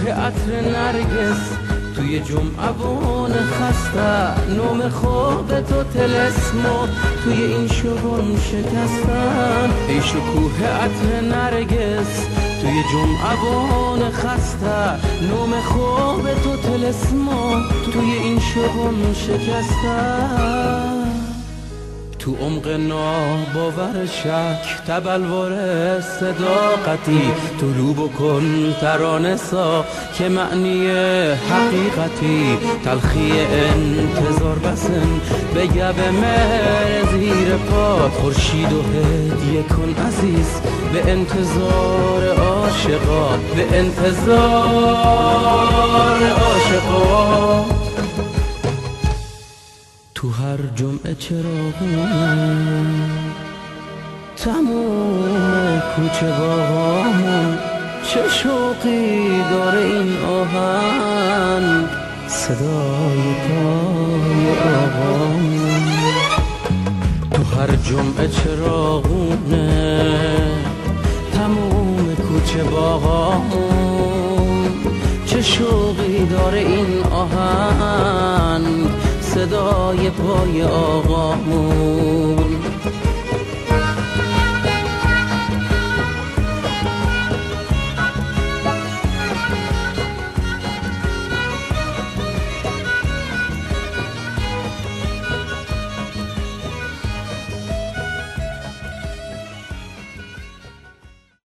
عطر نرگس توی جمعوان خسته، نوم خواب تو تلسمو توی این شبون شکستن. ای شکوه عطر نرگس توی جمعوان خسته، نوم خواب تو تلسمو توی این شبون شکستن. تو عمق ناباور شک تبلور صداقتی، طلوع بکن ترانه سا که معنی حقیقتی. تلخی انتظار بسن به گب مهر زیر پات، خورشید و هدیه کن عزیز به انتظار عاشقات، به انتظار عاشقات. تو هر جمعه چراغون تموم کوچه باغامون، چه شوقی داره این آهنگ صدای پای آقامون. تو هر جمعه چراغونه تموم کوچه باغامون، چه شوقی داره این آهنگ صدای پای آقامون.